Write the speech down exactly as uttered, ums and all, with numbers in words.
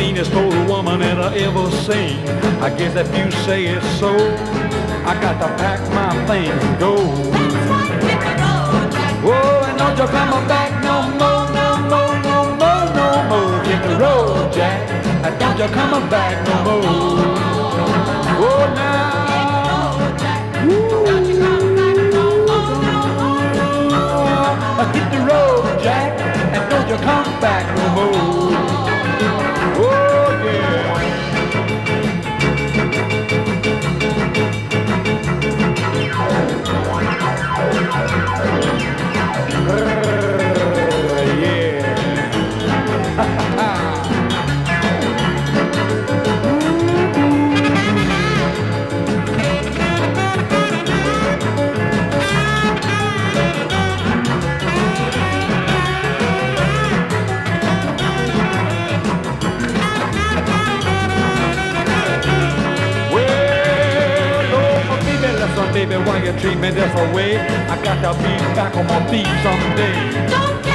meanest old woman that I ever seen. I guess if you say it's so, I got to pack my things and go. That's right, hit the road, Jack. Whoa, and don't you come back no more, no more, no more, no more. Hit the road, Jack, and don't you come back no more. Oh, now. Hit the road, Jack, and don't you come back no more. Oh, yeah. Baby, why you treat me this way? I got to be back on my feet someday. Don't